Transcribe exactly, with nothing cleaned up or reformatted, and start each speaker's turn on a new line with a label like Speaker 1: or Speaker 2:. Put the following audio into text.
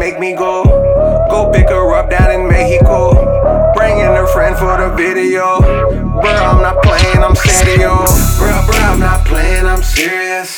Speaker 1: make me go. Go pick her up down in Mexico. Bringing her friend for the video. Bruh, I'm not playing, I'm serious. Bruh, bruh, I'm not playing, I'm serious.